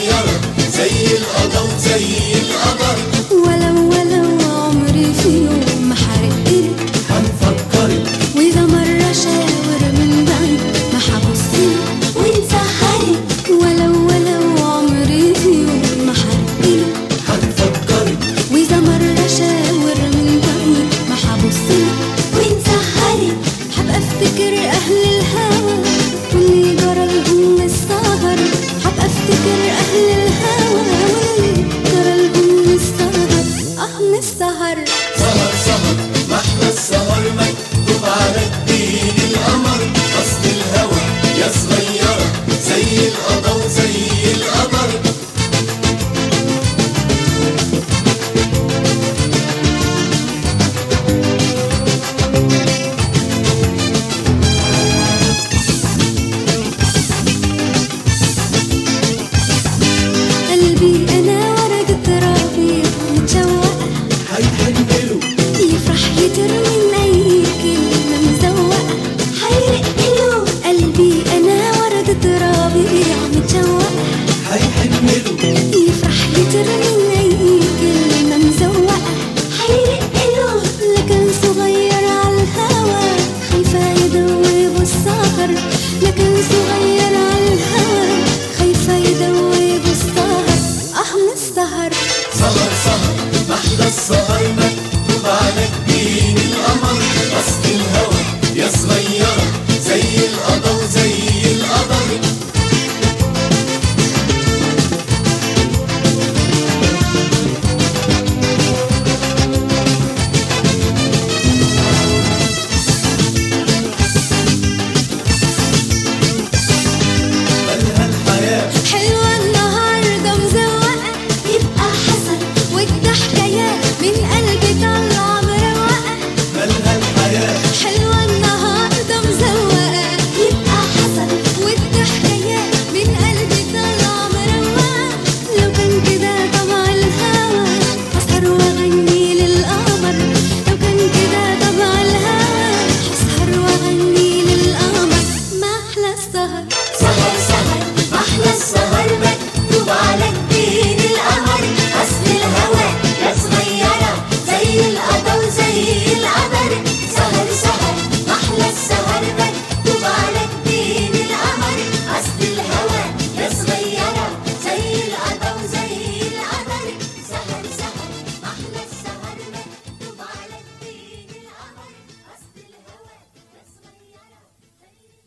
صغيرة زي القضا وزي القمر. ولو عمري في يوم ما حرقتلك هنفكرك، وإذا مرة شاور من بعيد ما حبصلك ونسهرك. ولو عمري في يوم ما حرقتلك هنفكرك، وإذا مرة شاور من بعيد ما حبصلك ونسهرك. حبقى افتكر أهل الهوى واللي جرى لهم السهر. حبقى افتكر أهل الهوى واللي جرى لهم السهر. من السهر سهر سهر ما احلى السهر مكتوب على جبين القمر. أصل الهوى يا صغيرة زي القضا وزي القمر. قلبي أنا ورقة ربيع متشوقة هيحنله يفرح يترمي أي كلمة مزوقة. هيرقله قلبي أنا ورقة ربيع متشوقة هيحنله